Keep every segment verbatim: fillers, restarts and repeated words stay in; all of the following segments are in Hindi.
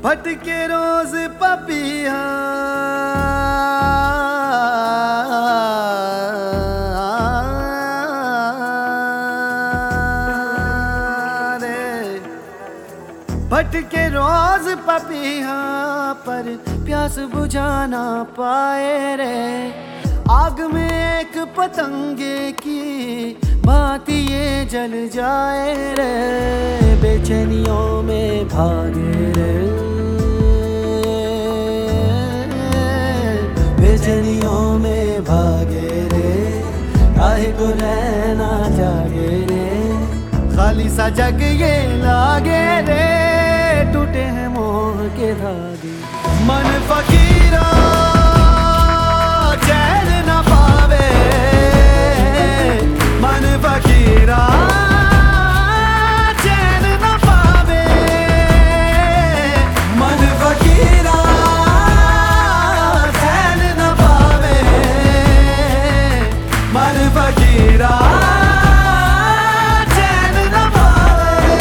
भटके रोज पपिया रे, भटके रोज पपिया पर प्यास बुझाना पाए रे। आग में एक पतंगे की भांति ये जल जाए रे, बेचैनियों में भागे रे, बेचैनियों में भागे रे, काहे को रहना जागे रे। खाली सा जग ये लागे रे, टूटे हैं मोह के धागे। मन फकीरा चैन न पावे, मन फकीरा चैन न पावे, मन फकीरा चैन न पावे, मन फकीरा चैन न पावे।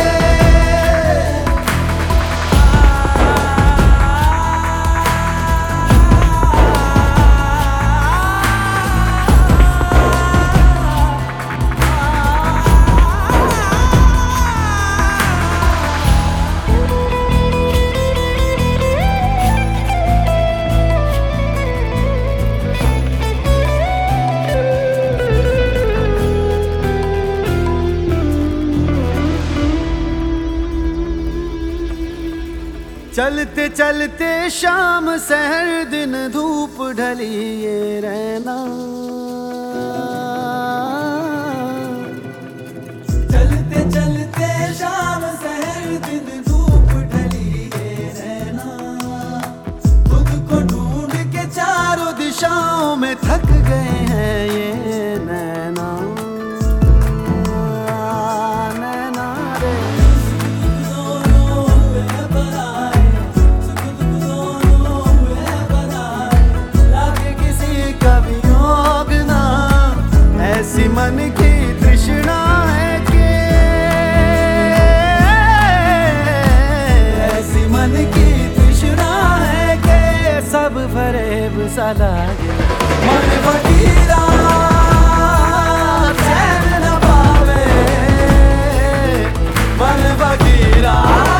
चलते चलते शाम सहर दिन धूप ढली ये रहना, चलते चलते शाम सहर दिन धूप ढली ये रहना। खुद को ढूंढ के चारों दिशाओं में थक गए हैं ये नैना, मन की तृष्णा है कि ऐसी मन की तृष्णा है कि सब फरेब सा लागे। मन फकीरा चैन न पावे, मन फकीरा